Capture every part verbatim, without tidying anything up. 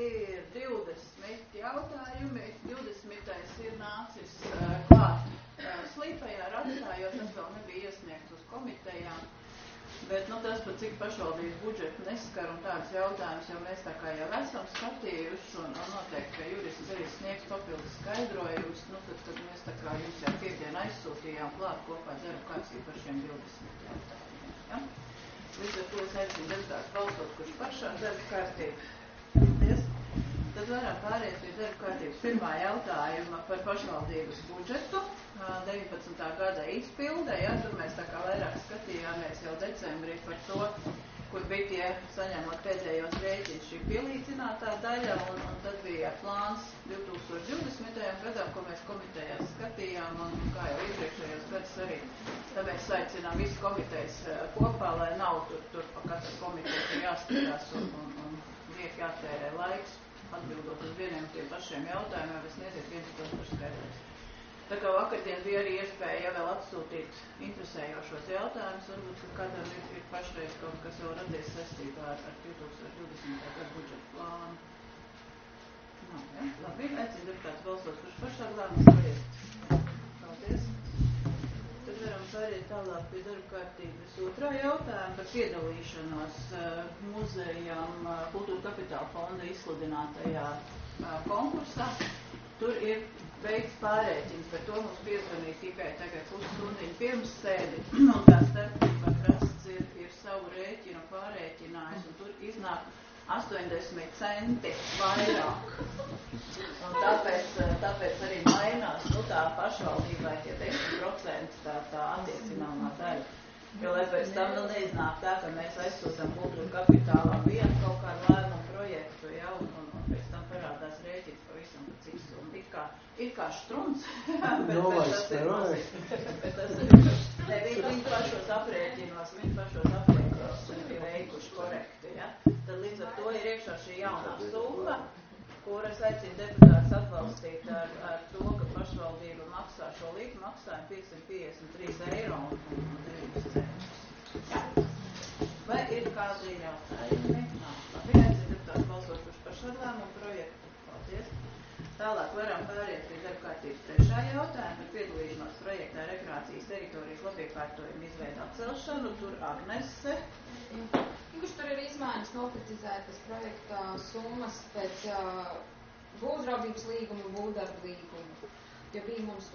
ir divdesmit jautājumi. divdesmitais ir nācis uh, klāt uh, slīpajā ratā, jo tas vēl nebija iesniegts uz komitejām. Bet, nu, tas, pat cik pašvaldības budžetu neskar un tāds jautājums, jo mēs tā kā jau esam skatījuši un, un noteikti, ka jurists arī sniegs papildus skaidrojumus, nu, tad, tad mēs tā kā jums jau piekdien aizsūtījām klāt kopā darba kārtību par šiem divdesmit jautājumiem. Ja? Līdz ar to es aicinu deputātus balsot, kurš par šādu darba kārtību. Paldies. Tad varam pāriet pie darba kārtības pirmā jautājuma par pašvaldības budžetu. deviņpadsmitā gada izpilde, ja, tur mēs tā kā vairāk skatījāmies jau decembrī par to, kur bija tie saņemot pēdējos rēķinus šī pielīdzinātā daļa, un, un tad bija plāns divtūkstoš divdesmitajam gadam, ko mēs komitejās skatījām, un kā jau iepriekšējos gadus arī, tad mēs aicinām visu komitejas kopā, lai nav tur, tur pa katru komiteju jāskatās un, un, un liek jātērē laiks, atbildot uz vieniem tiem pašiem jautājumiem, vai sniedziet viens tos par skaidrs. Tā kā vakardien bija arī iespēja ja vēl atsūtīt interesējošos jautājumus, varbūt, ka kādam ir, ir pašreiz kaut kas jau radies saistībā ar, ar divtūkstoš divdesmitā gada budžeta plānu. Nav, ja? Labi, aicinu deputāts balsos, kurš par šādu lēmumu projektu. Paldies. Tad varam pāriet tālāk pie darba kārtības otrā jautājuma par piedalīšanos uh, muzejam uh, Kultūra Kapitāla fonda izsludinātajā uh, konkursā. Tur ir veikts pārēķins, bet to mums piezvanīja tikai tagad pusstundiņu pirms sēdi, un tā starpība krasts ir, ir savu rēķinu pārēķinājis, un tur iznāk astoņdesmit centi vairāk. Un tāpēc, tāpēc arī mainās, nu tā pašvaldībai tie desmit procenti tā, tā attiecināmā daļa. Jo, lai pēc tam nu neiznāk tā, ka mēs aizsūtam Kultūra Kapitālā vienu kaut kādu lēmumu projektu, ja, un, un, un pēc tam parādās rēķins pavisam pa cik summa. It kā, it kā štruns, bet, no, bet tas ir mazīt. Bet tas ir, ne, viņi, viņi pašos aprēķinos, viņi pašos aprēķinos ir veikuši korekti, ja. Tad līdz ar to ir iekšā šī jaunā summa, kuras aicina deputātus atbalstīt ar, ar to, ka pašvaldība maksā šo līku maksājumu piecsimt piecdesmit trīs eiro un, un, un deviņas centus. Ja. Vai ir kādi jautājumi? Nav. Labi, aicina deputātus balsot, kurš par šādu lēmumu projektu. Paldies. Tālāk varam pāriet pie darba kārtības trešā jautājuma par piedalīšanos projektā rekreācijas teritorijas labiekārtojumu izveidu atcelšanu. Tur Agnese. Kurš tur ir izmaiņas noprecizētas projekta summas pēc uh, būvdraudības līguma un būvdarba līguma. Jo bija mums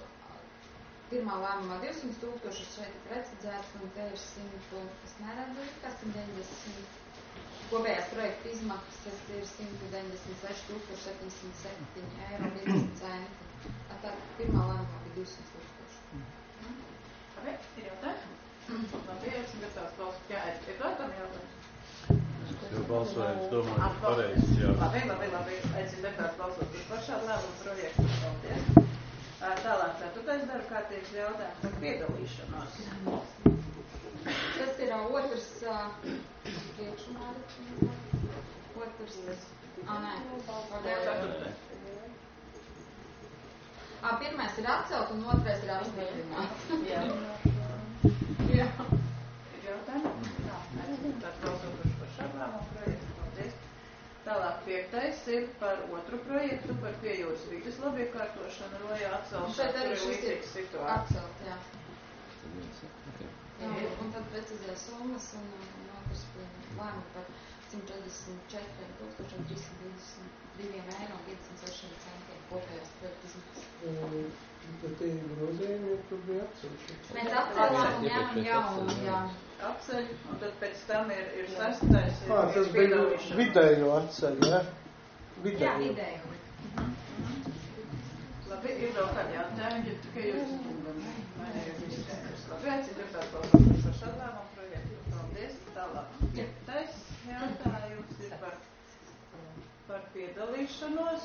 pirmā lēmumā divsimt tūkstoši, šeit ir precizēts, un te ir simt, es neredzu, kas ir deviņdesmit. Kopējās projekta izmaksas ir simt deviņdesmit seši tūkstoši septiņsimt septiņi eiro divdesmit centi. Tātad pirmā lēmumā bija divsimt tūkstoši. Labi, ir jautājumi? Labi, es gatavs balsot. Jā, ir kādam jautājums? Jo balsojums, domāju, ir pareizs, jā. Labi, labi, labi. Aicinu deputātus balsot par šādu lēmumu projektu. Paldies. Tālāk, ceturtais darba kārtības jautājums par piedalīšanos. Tas ir uh, otrs priekšumā. Otrs. Ā, nē. Ceturtais. Ā, pirmais ir atcelt un otrais ir apstiprināt. Jā. Jā. Ir jautājumi? Jā, aicinu deputātus balsot par šādu lēmumu projektu. Paldies. Tālāk piektais ir par otru projektu, par piejūras vides labiekārtošanu, Rojā atcelšanu. Šeit arī šis ir situācija. atcelt, jā. Jā, un tad precizē summas un, un otrs lēmumu par simt četrdesmit četri tūkstoši trīssimt divdesmit divi eiro un divdesmit seši centiem kopējās projekta izmaksas. Bet tie grozījumi, tur bija atcelši. Mēs atcelām un ņemam jaunu, jā. Atceļ, un tad pēc tam ir, ir sastais, ir, Ā, ir tas bija piedalīšanās. vidējo atceļ, ja? Vidējo. Jā, vidēju. Labi, ir vēl kādi jautājumi, ja tikai jūs kungam, vai ne, ir izskaidrs. Labi, aicinu deputātu balsot par šādu lēmumu projektu. Paldies. Tālāk. Piektais jautājums ir par, par piedalīšanos.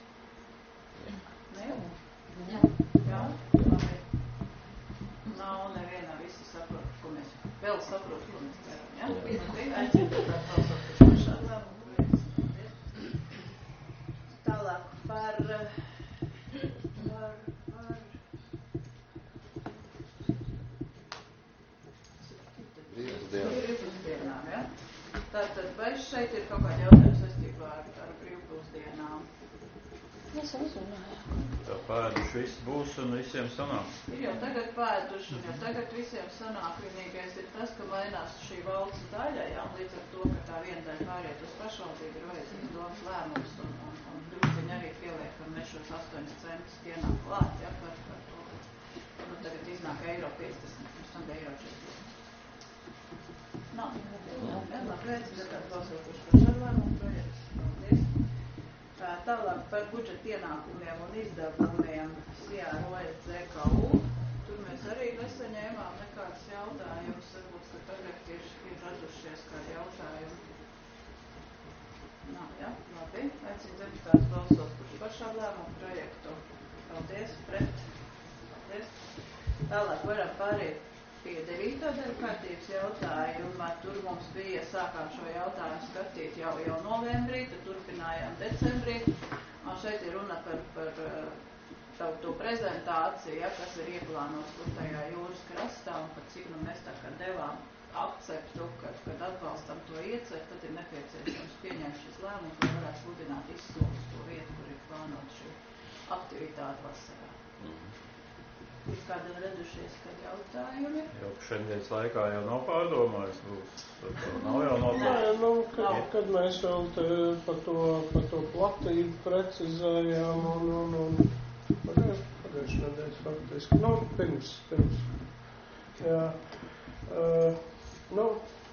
Ne? Jā. Jā, labi. Nav nevienā visi saprot, ko mēs vēl saprot, ko mēs darām, ja? Labi, aicinu deputātu balsot par šādu lēmumu projektu. Tālāk par, par, par... Brīvpusdienām, ja? Tātad, vai šeit ir kaut kādi jautājumi saistībā ar, ar brīvpusdienu? Mēs uzrunājām. Tā pēduši viss būs un visiem sanāks. Ir jau tagad pēduši, un jau tagad visiem sanāk. Vienīgais ir tas, ka mainās šī valsts daļa, jā, un līdz ar to, ka tā viena daļa pāriet uz pašvaldību, ir vajadzīgs domas lēmums, un, un, un drusciņi arī pieliekam mēs šos astoņus centus dienā klāt, jā, par, par to. Nu, tagad iznāk eiro piecdesmit, mums tam eiro četrdesmit. Nav. Jā, labi, vērts, tad balsojuši par šādu lēmumu projektu. Paldies. Tālāk par budžeta ienākumiem un izdevumiem S I A R O S Z K U. Tur mēs arī nesaņēmām nekādas jautājumus. Varbūt, ka tagad ir, ir radušies kādi jautājumi. Nav, jā, labi. Aicinu deputātus balsot, kurš par šādu lēmumu projektu. Paldies, pret. Paldies. Tālāk varam pāriet pie devītā darba kārtības jautājuma. Tur mums bija, sākām šo jautājumu skatīt jau, jau novembrī, tad turpinājām decembrī. Un šeit ir runa par, par tā, to prezentāciju, ja, kas ir ieplānots tur tajā jūras krastā, un par cik nu mēs tā kā devām akceptu, kad, kad atbalstam to ieceru, tad ir nepieciešams pieņemt šis lēmums, lai varētu sludināt izsolus to vietu, kur ir plānot šī aktivitāte vasarā. Mm-hmm. Ir kādam radušies kādi jautājumi? Jau šodienas laikā jau nav pārdomājis, būs. Nav jau nopietni. Nē, nu, kad, kad mēs vēl te par to, par to platību precizējām un, un, un pagājuši nedēļas faktiski, nu, pirms, pirms, jā, uh, nu,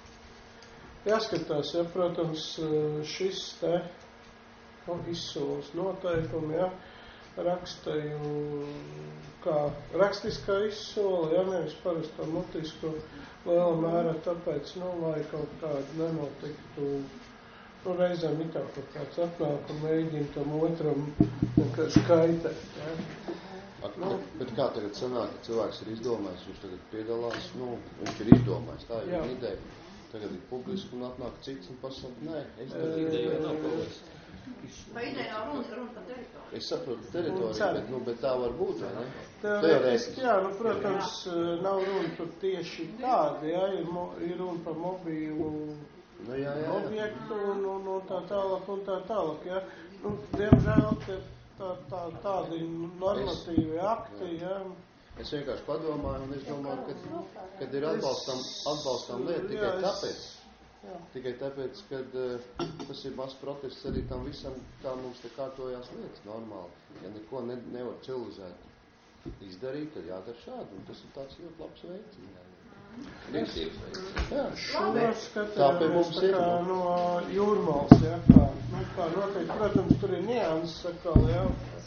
jāskatās, ja, protams, šis te, nu, izsoles noteikumi, ja, rakstēju kā rakstiskā izsola, ja nevis parasto mutisko liela mērā, tāpēc, nu, lai kaut kādu nenotiktu, nu, reizēm it tā kaut kāds atnāk un mēģina tam otram vienkārši kaitēt, ja. At, nu, bet, bet kā tagad sanāk, ka cilvēks ir izdomājis, viņš tagad piedalās, nu, viņš ir izdomājis, tā ir viņa ideja, tagad ir publiski un atnāk cits un pasaka, nē, es tagad ideju nav problēmas. Vai ideja nav runa, runa par teritoriju? Es saprotu teritoriju, bet, nu, bet tā var būt, vai ne? Teorētiski, jā, nu, protams, jā. Nav runa par tieši tādu, jā, ir, mo, ir runa par mobīlu nu, jā, jā, jā. objektu un, un, un tā tālāk un tā tālāk, jā. Nu, diemžēl te tā, tā, tādi normatīvi es, akti, jā. Es vienkārši padomāju un es domāju, ka, kad ir atbalstam, atbalstam lieta tikai jā, es, tāpēc. Jā. Tikai tāpēc, kad uh, tas ir mazs protests arī tam visam, kā mums te kārtojās lietas normāli. Ja neko ne, nevar civilizēt izdarīt, tad jādara šādi. Un tas ir tāds ļoti labs veids. Rīktības veids. Jā, šodien skatījāmies tā kā no jūrmals, jā, kā, nu, kā noteikti, protams, tur ir nianses atkal, jā.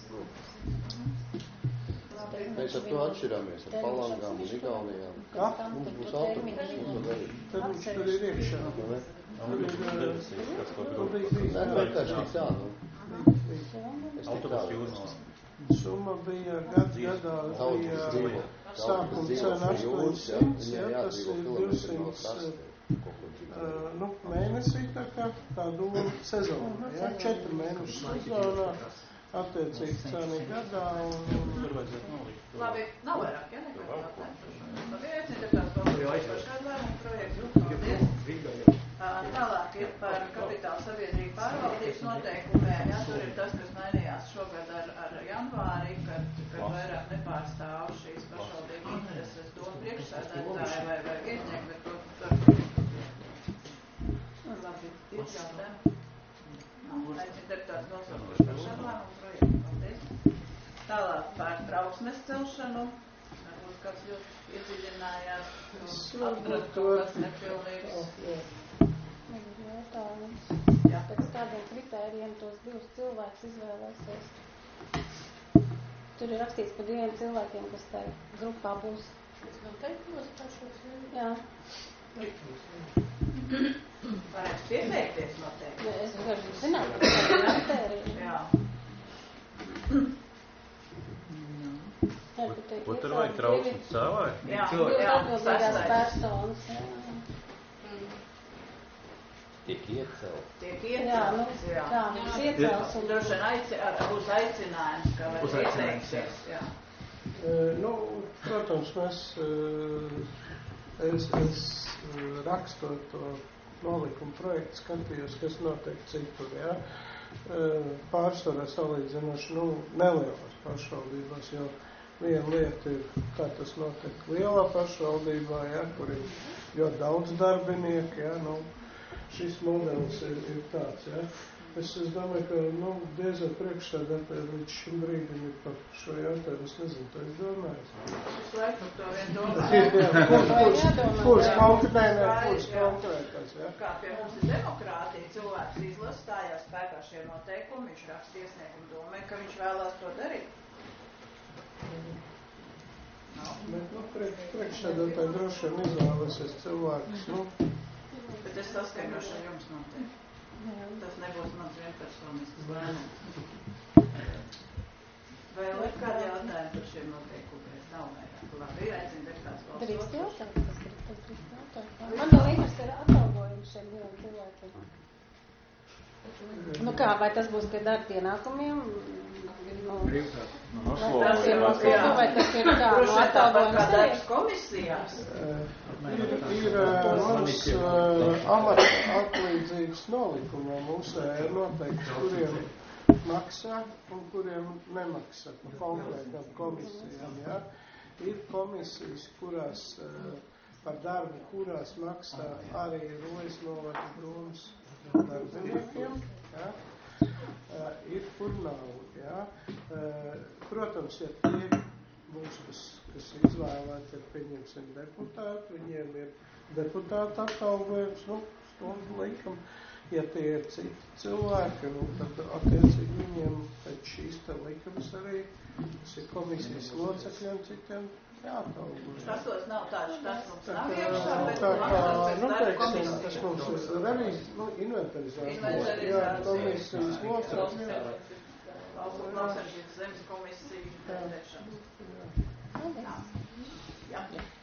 Mēs ar to atšķirāmies ar Palangām un Igaunijām. Kā? Mums būs autobuses, mums var darīt. Tad viņš tur ir iekšā. Tur ir, tur bija, Nē, vienkārši tik tā, nu. Es tik tā. Summa bija gad gadā, bija sākuma cena astoņsimt, jā, tas ir divsimt, nu, mēnesī tā kā, tā doma sezonā, jā, četri mēneši sezonā. Attiecīgi ceni gadā un... Labi, nav vairāk, ja nekā jautājums. Labi, aicinu deputātus balsot par šādu lēmumu projektu. Paldies. Tālāk ir par kapitāla sabiedrību pārvaldības noteikumiem. Ja, tur ir tas, kas mainījās šogad ar, ar janvāri, kad, kad vairāk nepārstāv šīs pašvaldību intereses domu priekšsēdētāji vai, vai vietnieki, bet to tur... Labi, ir jautājumi. Aicinu deputātus balsot par šādu lēmumu projektu. Paldies. Tālāk par trauksmes celšanu. Varbūt kāds ļoti iedziļinājās, atrast kaut kas nepilnīgs. Jautājums. Pēc kādiem kritērijiem tos divus cilvēkus izvēlēsies? Tur ir rakstīts par diviem cilvēkiem, kas tā grupā būs. Es vēl teiktos pašos. Jā. Varētu pieteikties noteikti. Ja, es vienkārši zinātu, ka tā ir kritērija. Jā. Jā, bet Ko tur vajag trauksmes savai? Jā, divas jā, atbildīgās sastais. personas. Jā. Tiek iecelt. Tiek Jā, nu, iecelts, jā. tā, mums iecels un... Droši vien aici, ar, būs aicinājums, ka var ieteikties, jā. Uh, nu, protams, mēs, uh, es, es uh, rakstot to nolikumu projektu skatījos, kas notiek citur, jā. pārsvarā salīdzinoši, nu, nelielās pašvaldībās, jo viena lieta ir, kā tas notiek lielā pašvaldībā, ja, kur ir ļoti daudz darbinieku, ja, nu, šis modelis ir, ir tāds, ja. Es, es domāju, ka, nu, diezgan priekšsēdētāji līdz šim brīdim ir par šo jautājumu, es nezinu, to es domāju. Es laiku to vien domāju. Kurs konkrētā, kurs konkrētās, ja. Kā pie mums ir demokrātija, cilvēks izlas, stājās spēkā šie noteikumi, viņš raksta iesniegumu domē, ka viņš vēlās to darīt. No. Bet, nu, priekš, priekšsēdētāji droši vien izvēlēsies cilvēkus, nu. Bet es saskaņošu ar jums noteikti. Tas nebūs mans vienpersonisks lēmums. Vēl ir kādi jautājumi par šiem noteikumiem? Nav vairāk. Labi, aicinu deputāts balsot. Drīkst jautāt, tas ir, tas drīkst jautāt. Man vēl interesē ir atalgojumi šiem diviem cilvēkiem. Nu kā, vai tas būs pie darba ienākumiem? Nu, vai tas ir noslogu, vai tas ir kā no atalgojuma darbs komisijās? Ir, ir mums uh, amata atlīdzības nolikumā mūsē ir noteikti, kuriem maksā un kuriem nemaksā par konkrētām komisijām, ja. Ir komisijas, kurās uh, par darbu, kurās maksā arī rojas novada brūmas darbiniekiem, ja. Uh, ir kur nav, ja. Uh, protams, ja tie mums, kas, kas izvēlēti, ir pieņemsim deputāti, viņiem ir deputāta atalgojums, nu, stundu likam, ja tie ir citi cilvēki, nu, tad attiecīgi viņiem pēc šīs te likums arī, tas ir komisijas locekļiem citiem jāatalgojas. Tas tos nav tāds, tas mums nav iekšā, bet tā kā, nu, teiksim, komisijas. tas mums ir revīz, nu, inventarizācija, Inventarizācija. jā, komisijas locekļiem. Lauksaimniecības zemes komisija vērtēšana. Jā.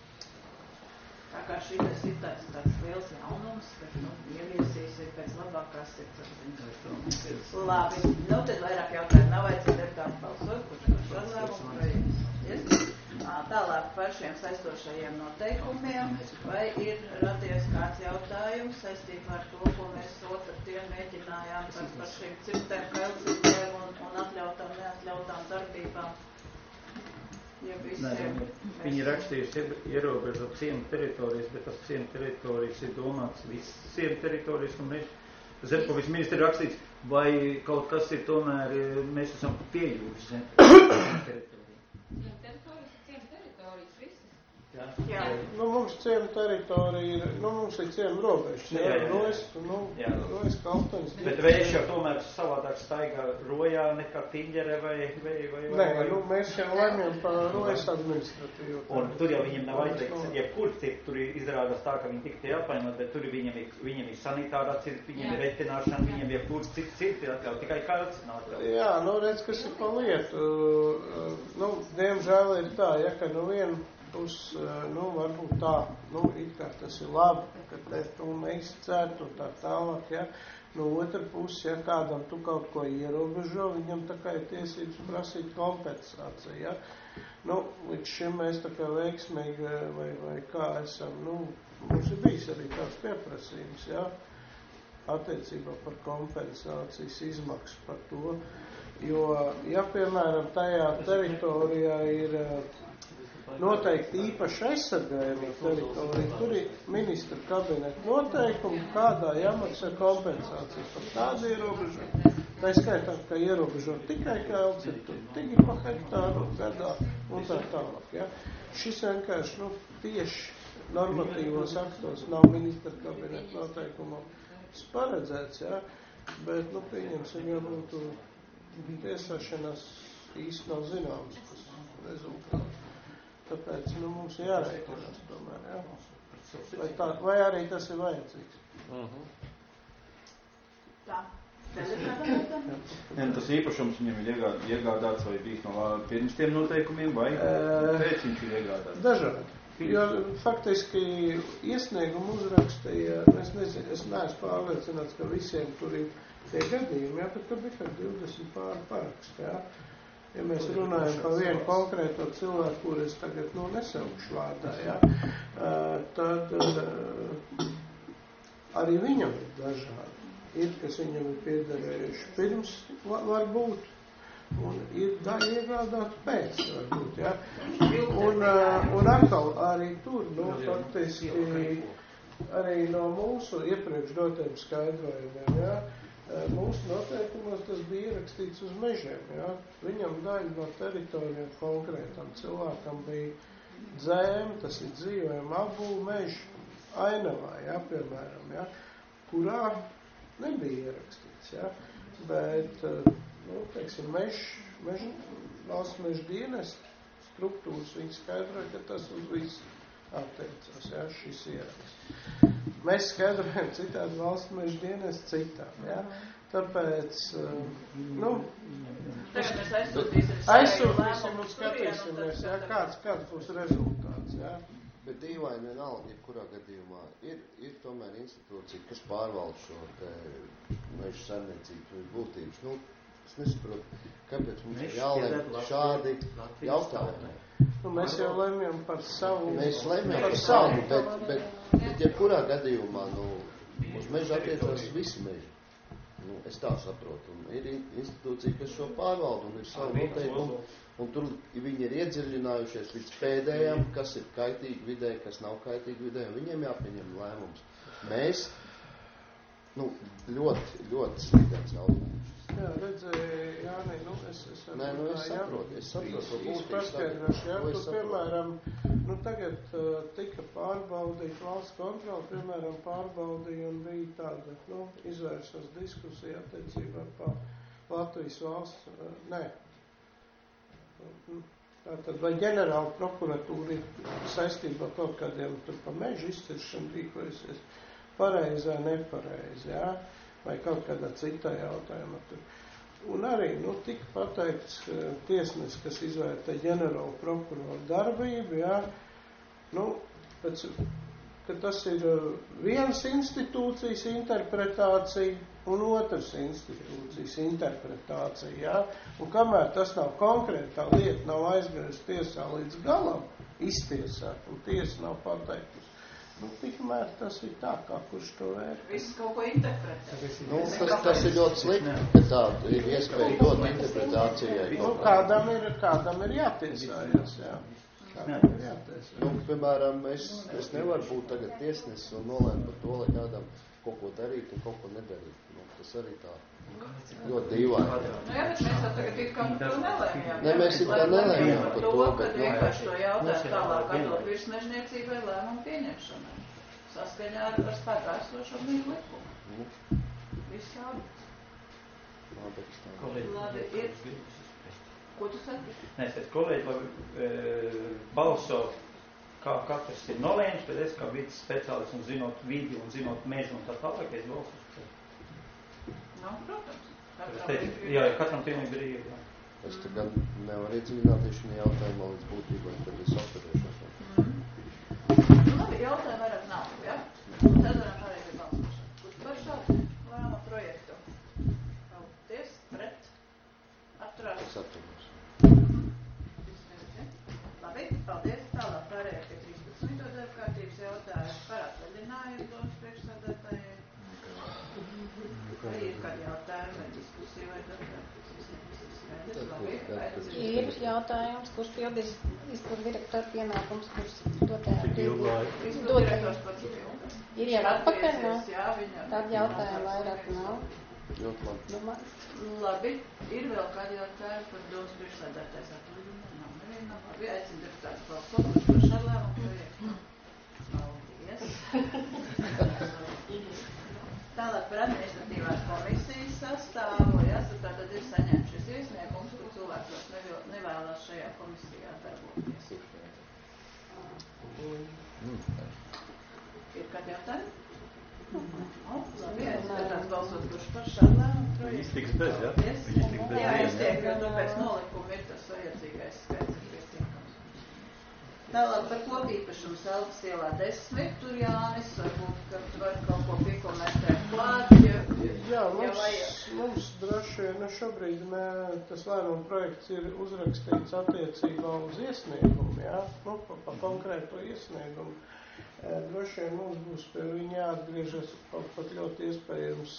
Tā kā šī tas ir tāds, tāds liels jaunums, kas, nu, ieviesīsim pēc labākās sirds. Labi, nu, tad vairāk jautājumu nav aicinu deputātu balsot, kurš par šo lēmumu projekts. Yes? Tālāk par šiem saistošajiem noteikumiem, vai ir radies kāds jautājums saistībā ar to, ko mēs otrdien mēģinājām par, par šīm cirtēm, kailcirtēm un, un atļautām, neatļautām darbībām? Ja visiem, Nē, viņi rakstījusi ierobežot ciemu teritorijas, bet tas ciemu teritorijas ir domāts visiem teritorijas, un mēs, Zemkovis ministri rakstīts, vai kaut kas ir tomēr, mēs esam pie jūras teritorija. Ciemu teritorijas, ciemu teritorijas, visas. Jā. Jā. Nu, mums ciemu teritorija ir, nu, mums ir ciemu robežas, jā, jā, jā. Rojas, nu, Jā. rojas kaltenis. Bet vējš jau tomēr savādāk staigā rojā nekā Tiņģere vai, vai, vai, Nē, vai. nu, mēs jau lemjam par rojas administratīvu. Un tur jau viņiem nav aizliegts, jebkur cik tur izrādās tā, ka viņi tik tie apvainot, bet tur viņiem ir, viņiem ir sanitārā cirta, viņiem ir vetināšana, viņiem ir kur cik cirti atļaut, tikai kāds nav atļaut. Jā, nu, redz, kas ir pa lietu. Nu, diemžēl ir tā, ja, ka nu vien pus, nu, varbūt tā, nu, it kā tas ir labi, ka te tu neizcērt un tā tālāk, ja. No otra puses, ja kādam tu kaut ko ierobežo, viņam tā kā ir tiesības prasīt kompensāciju, ja. Nu, līdz šim mēs tā kā veiksmīgi vai, vai kā esam, nu, mums ir bijis arī tāds pieprasījums, ja, attiecībā par kompensācijas izmaksu par to, jo, ja, piemēram, tajā teritorijā ir noteikti īpaši aizsargājuma teritorija, tur ir ministra kabineta noteikumi, kādā jāmaksā kompensācija par tādu ierobežojumu. Tā skaitā, ka ierobežo tikai kailcirtu, tikai pa hektāru gadā un tā tālāk. Ja? Šis vienkārši, nu, tieši normatīvos aktos nav ministra kabineta noteikumos paredzēts, ja? Bet, nu, pieņemsim, ja būtu tiesāšanās īsti nav zināms tas rezultāts. Tāpēc, nu, mums jārēķinās tomēr, jā. Vai, tā, vai arī tas ir vajadzīgs. Uh-huh. Tā. Ja, tas īpašums viņam ir iegād, iegādāts vai bijis no pirms tiem noteikumiem, vai pēc viņš ir iegādāts? Dažādi. Jo faktiski iesniegumu uzrakstīja, es nezinu, es neesmu pārliecināts, ka visiem tur ir tie gadījumi, jā, bet tur bija kā divdesmit pāri paraksti, jā. Ja mēs runājam par vienu konkrēto cilvēku, kur es tagad, nu, nesaukšu vārdā, ja, tad uh, arī viņam ir dažādi. ir, kas viņam ir piederējuši pirms varbūt, un ir daļa iegādāt pēc varbūt, ja. Un, un atkal arī tur, nu, faktiski, arī no mūsu iepriekš dotiem skaidrojumiem, ja, mūsu noteikumos tas bija ierakstīts uz mežiem, ja. Viņam daļa no teritorijām konkrētam cilvēkam bija dzēme, tas ir dzīvojama apbūve mežu ainavā, ja, piemēram, ja, kurā nebija ierakstīts, ja, bet, nu, teiksim, mežu, mežu, valsts mežu dienas struktūras viņi skaidroja, ka tas uz visu attiecas, ja, šis ieraksts. Mēs skaidrojam citādi valsts mežu dienas citādi, ja, tāpēc, nu, tagad mēs aizsūtīsim, aizsūtīsim un skatīsimies, ja, kāds, kāds būs rezultāts, ja. Bet dīvaini vienalga, kurā gadījumā ir, ir tomēr institūcija, kas pārvalda šo te mežu saimniecību būtības. Nu, es nesaprotu, kāpēc mums ir jālem šādi jautājumi. Nu, mēs jau lemjam par savu. Mēs lemjam par savu, bet, bet, bet ja kurā gadījumā, nu, uz mežu attiecās visi meži. Nu, es tā saprotu. Un ir institūcija, kas šo pārvalda un ir savu noteikumu. Un tur viņi ir iedziļinājušies līdz pēdējām, kas ir kaitīgi vidē, kas nav kaitīgi vidē, un viņiem jāpieņem lēmums. Mēs, nu, ļoti, ļoti sliktāks jautājums. Jā, redzēju, Jāni, nu, es, es... Nē, nu, es saprotu, es saprotu, to būtības tagad. Jā, tu, piemēram, nu, tagad uh, tika pārbaudīt valsts kontroli, piemēram, pārbaudīja un bija tāda, nu, izvērsās diskusija attiecībā par Latvijas valsts, uh, nē. Tātad, vai ģenerāla prokuratūra ir saistībā kaut kādiem tur pa mežu izciršanu rīkojusies pareizā, nepareizi, jā, vai kaut kādā citā jautājumā tur. Un arī, nu, tika pateikts tiesnes, kas izvērtē ģenerāla prokurora darbību, jā, nu, pēc, ka tas ir vienas institūcijas interpretācija un otras institūcijas interpretācija, jā, un kamēr tas nav konkrēti, tā lieta nav aizgājusi tiesā līdz galam, iztiesāt, un tiesa nav pateikusi. Nu, tikmēr tas ir tā, kā kurš to vērt. Viss kaut ko interpretē. Nu, tas, tas ir ļoti slikti, ka tāda ir iespēja dot interpretācijai. Nu, kādam ir, kādam ir jātiesājas, jā. Kādam ir jātiesājas. Nu, piemēram, es, es nevaru būt tagad tiesnesis un nolēmt par to, lai kādam kaut ko darīt un kaut ko nedarīt. Nu, tas arī tā ļoti dīvaini. Nu, jā, bet mēs jau tagad ir kā par to nelēmjām. Ne, mēs ir kā nelēmjām par to, bet... Kad vienkārši to jautājumu tālāk atdot virsmežniecībai lēmumu pieņemšanai. Saskaņā ar, ar spēkā esošo mīlu likumu. Viss labi. Labi, ir... Ko tu saki? Nē, es teicu, kolēģi, lai e, balso, kā katrs ir nolēms, bet es kā vidas speciālists un zinot vidi un zinot mežu un tā tālāk, es balsu. Nu, protams. Es teicu, jā, katram pilnīgi brīvi, jā. Es tagad nevaru iedziļināties šajā jautājumā līdz būtībai, tad es atturēšos. Mm. Nu, labi, jautājumu vairāk nav, ja? Tad varam pārēt pie balsošanu. Kurš par šādu lēma projektu? Paldies, pret, atturās. Es atturēšu. Labi, paldies. Tālāk pārējā pie trīspadsmito darba kārtības jautājumu par atvaļinājumu domas priekšsādātājai. Vai ir kādi jautājumi vai diskusija vai darba kārtības? Ir jautājums, kurš pildīs izpildu direktoru pienākums, kurš dotajā brīdī. Direktors pats ir ilgāk. Ir jau atpakaļ, no? Jā, viņa. Tad jautājumu vairāk nav. Ļoti labi. Nu, labi, ir vēl kādi jautājumi par domas priekšsādātājs atvaļinājumu? Nav, nevienam. Labi, aicinu deputātus balsot, kurš par šādu lēmumu projektu. Paldies. Tālāk par administratīvās komisijas sastāvu, ja, tātad ir saņemts šis iesniegums, kur cilvēks vairs nevēlas šajā komisijā darboties. Ir kādi jautājumi? O, labi, aizskatās balsot, kurš par šādu lēmumu projektu. Viņi iztiks bez, ja? Viņi iztiks bez. Jā, iztiek, jo to pēc nolikuma ir tas vajadzīgais skaits. Tālāk par kopīpašumu Selpas ielā desmit, tur Jānis, varbūt, ka tu vari kaut ko piekomentēt klāt, ja, jā, mums, ja vajag. Mums droši vien, nu šobrīd mē, tas lēmuma projekts ir uzrakstīts attiecībā uz iesniegumu, jā, nu, pa, pa konkrēto iesniegumu. Droši vien mums būs pie viņa jāatgriežas kaut pat ļoti iespējams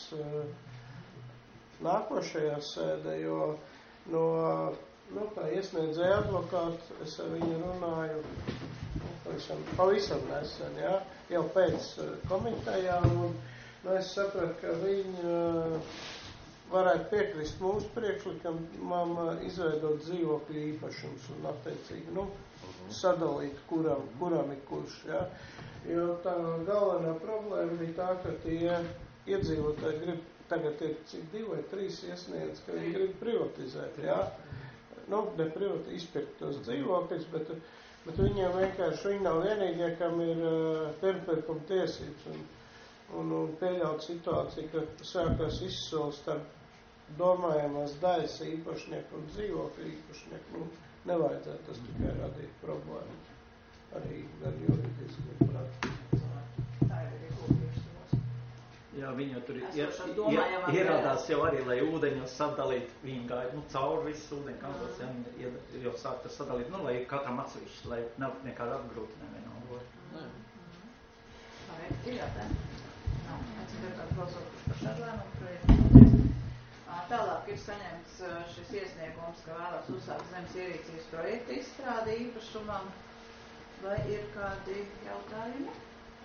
nākošajā sēdē, jo no, nu, tā iesniedzēja advokāta, es ar viņu runāju pavisam, pavisam nesen, jā, jau pēc komitejām, un nu, es sapratu, ka viņa varētu piekrist mūsu priekšlikumam izveidot dzīvokļu īpašums un attiecīgi, nu, sadalīt, kuram, kuram ir kurš, jā. Jo tā galvenā problēma bija tā, ka tie iedzīvotāji grib, tagad ir cik divi vai trīs iesniedz, ka viņi grib privatizēt, jā. Nu, ne privatizēt, izpirkt tos dzīvokļus, bet, bet viņiem vienkārši, viņi nav vienīgie, kam ir uh, pirmpirkuma tiesības un, un, un pieļaut situāciju, ka sākās izsoles starp domājamās daļas īpašnieku un dzīvokļu īpašnieku. Nu, nevajadzētu tas tikai radīt problēmas. Arī gan juridiski, gan praktiski. Tā ir arī kopīgs. Jā, viņi jau tur Esošās ir, domājamās ir, ierādās jau arī, lai ūdeņos sadalīt, viņi gāja, nu, cauri visu ūdeņu kantos, ja, viņi jau sāk tas sadalīt, nu, lai katram atsevišķi, lai nav nekāda apgrūtinājuma vienalga. Nē. Tā ir, ir jā, tā. Nav, atcīm kāds balsot, kurš par šādu lēmumu projektu. Tālāk ir saņemts šis iesniegums, ka vēlas uzsākt zemes ierīcības projektu izstrādi īpašumam. Vai ir kādi jautājumi?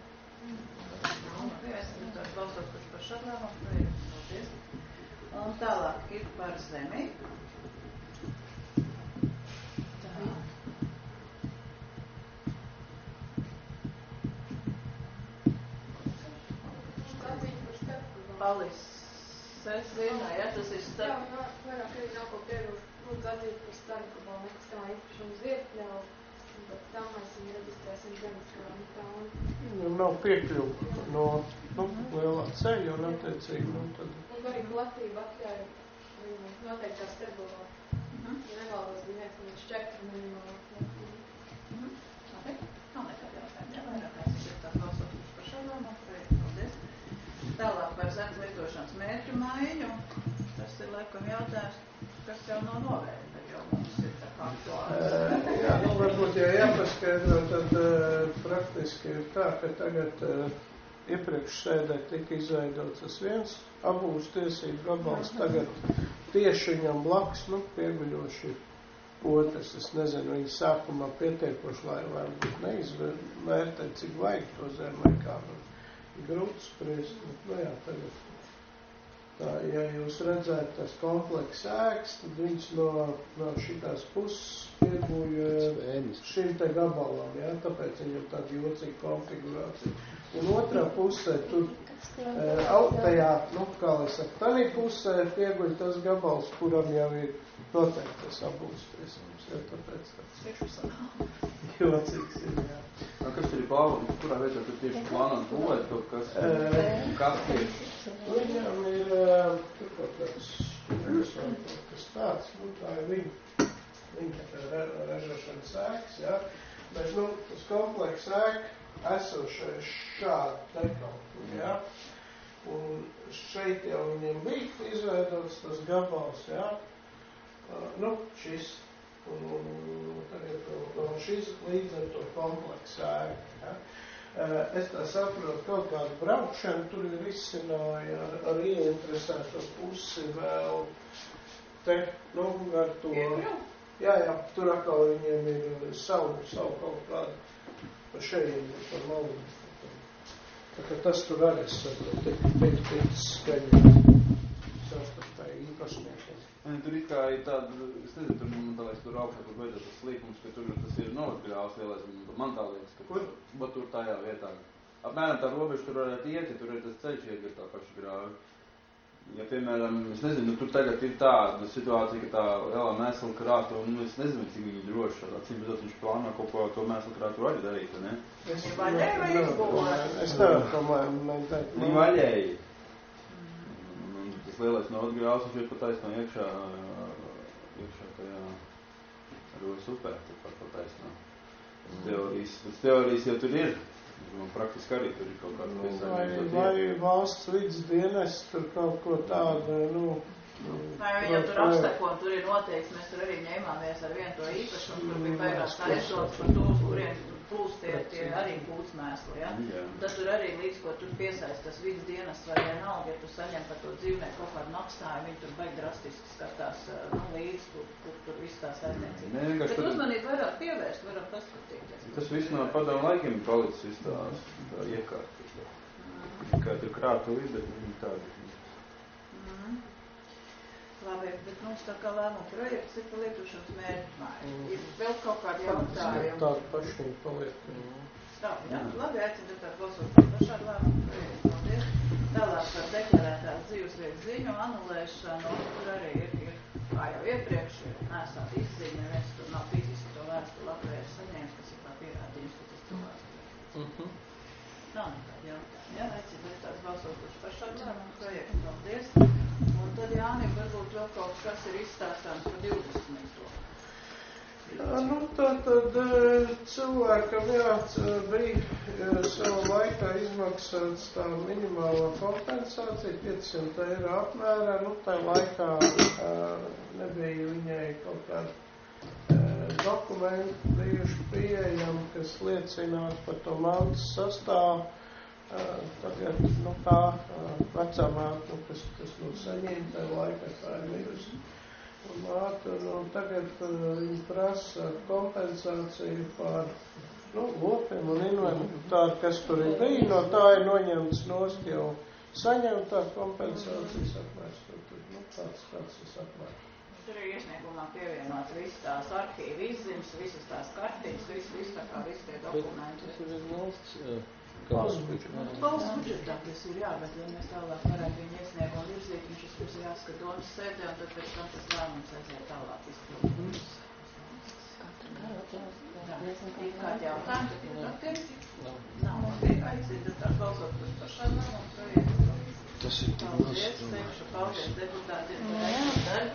Nav, es gribētu balsot, kurš par šādu lēmumu projektu. Paldies. Un tālāk ir par zemi. Tā. Palis. Es vienā, ja tas ir starp. Jā, un vairāk arī nav ko pievilkt. Lūdzu atzīt par starp, ka vēl nekustamā īpašums vietļauj, bet tam mēs viņu reģistrēsim zemes grāmatā. Viņam nav piekļuva no, nu, lielā ceļa un attiecīgi, nu, tad. Un arī platība atļauj viņu noteiktās tabulā. Mhm. Ja nevaldos bija viens, un viņš četri minimāli platība. Mhm. Labi. Nav nekādi jautājumi. Jā, vairāk aizsīt tā balsot, kurš par šo lēmumu projektu. Paldies. Tālāk par zemes lietošanas mērķu maiņu. Tas ir laikam jautājums, kas jau nav novērta, jo mums ir tā kā aktuāls. Jā, nu varbūt, ja jāpaskaidro, tad uh, praktiski ir tā, ka tagad uh, iepriekš sēdē tika izveidots tas viens abūs tiesību gabals, tagad tieši viņam blakus, nu, pieguļoši otrs. Es nezinu, viņi sākumā pietiekoši, lai varbūt neizvērtē, cik vajag to zemi, kā man grūti spriest. Nu jā, tagad. Tā, ja jūs redzētu tas kompleks ēks, tad viņš no, no šitās puses piebūja šim te gabalam, jā, tāpēc viņam tāda jocīga konfigurācija. Un otrā pusē, tur e, tajā, nu, kā lai saka, tādā pusē piebūja tas gabals, kuram jau ir noteikti tas abūstiesums, jā, tāpēc tāds jocīgs ir, jā. Kas tur ir plānot, kurā veidā tur tieši plānot būvēt kaut kas, kas tieši? Viņam ir, tur kaut kāds, kas tāds, nu, tā ir viņa, viņa ražošanas ēkas, jā, bet, nu, tas kompleks ēka esošais šādi te kaut kur, jā, un šeit jau viņiem bija izveidots tas gabals, jā, nu, šis. Un, un tagad no šis līdz ar to kompleksu ēku. Ja? Es tā saprotu, kaut kādu braukšanu tur ir izcināja ar, ar ieinteresēto pusi vēl te, nu, ar to. Jā, jā, tur atkal viņiem ir savu, savu kaut kādu pa šeit, pa malu. Tā kā tas tur arī, es saprotu, tik ticis skaņot savstarpēji īpašniekiem. Tur it kā ir tāda, es nezinu, tur man tā liekas, tur augšā, kur beidzot tas slīkums, ka tur tas ir novadgrāvs lielais, man tā liekas, ka tur, bet tur tajā vietā. Apmēram tā robeža tur varētu iet, ja tur ir tas ceļš iet, tā paša grāvi. Ja, piemēram, es nezinu, tur tagad ir tāda situācija, ka tā lielā mēsla krāta, un es nezinu, cik viņi droši, acīm redzot, viņš plāno kaut ko to mēsla krātu arī darīt, ne? Es vaļēji vai izbūvēt? Es nevaru tomēr, man teikt. Viņi vaļēji. Tas lielais novadgrāvs, viņš ir pat taisno iekšā, iekšā tajā Rojas upē, tur pat pat taisno. Tas teorijas, tas teorijas jau tur ir. Man praktiski arī tur ir kaut kāds piesaņojums. Vai, vai valsts vidas dienas tur kaut ko tādu, nu... Vai viņam tur apstako, tur ir noteikts, mēs tur arī ņēmāmies ar vienu to īpašumu, tur bija vairāk aizdots par to, uz kuriem pūs tie, tie arī pūcmēsli, ja? Jā. Tad tur arī līdz, ko tur piesaist tas vidas dienas vai vienalga, ja tu saņem par to dzīvnieku kaut kādu maksājumu, viņi tur baigi drastiski skatās, nu, līdz, kur, kur tur viss tās aizniecības. Nē, vienkārši Bet tur- uzmanību vairāk pievērst, varam paskatīties. Tas viss no padomu laikiem palicis viss tās tā iekārtas. Kā tur krātuvi, bet viņi tādi. Mm. Labi, bet mums tā kā lēmuma projekts ir par lietošanas mērķu māju. Ir vēl kaut kādi jautājumi? Tādu pašiem paliek. Tā, jā, labi, aicinu deputātu balsot par šādu lēmumu projektu. Paldies. Tālāk par deklarētās dzīvesvietas ziņu anulēšanu. Tur arī ir, ir kā jau iepriekš, ir nesāt izziņa, neviens tur nav fiziski to vēstuli apvērs saņēmis, kas ir kā pierādījums, ka tas cilvēks. Mhm. Nav nekādi jautājumi. Jā, aicinu deputātu balsot par šādu lēmumu projektu. Paldies. Un tad Jānim varbūt vēl kaut kas ir izstāstāms par divdesmito. Jā, nu tā tad eh, cilvēkam jā, bija eh, savā laikā izmaksāts tā minimālā kompensācija piecsimt eiro apmērā. Nu tā laikā uh, nebija viņai kaut kāda uh, dokumenti bijuši pieejami, kas liecinās par to mantas sastāvu. Uh, tagad, nu tā uh, vecā māte, nu, kas, kas nu saņēma tajā laikā, tā ir mirusi. Un māte, nu, tagad uh, viņi prasa kompensāciju par, nu, lopiem un inventāru, kas tur ir bija, no tā ir noņemts nost jau saņemtā kompensācijas apmērs. Tur, nu, tāds, tāds tas apmērs. Tur ir iesniegumā pievienots visas tās arhīva izziņas, visas tās kartiņas, viss, viss tā kā visi tie dokumenti. Tas ir valsts Valsts budžetā. Valsts budžetā tas ir jā, bet ja mēs tālāk varētu viņu iesniegumu virzīt, viņš tas būs jāskat domas sēdē, un tad pēc tam tas lēmums aiziet tālāk izpildīt. Ir kādi jautājumi, tad ir datiem? Nav. Aicinu tā balsot par šādu lēmumu projektu. Tas ir Paldies, teikšu paldies deputātiem par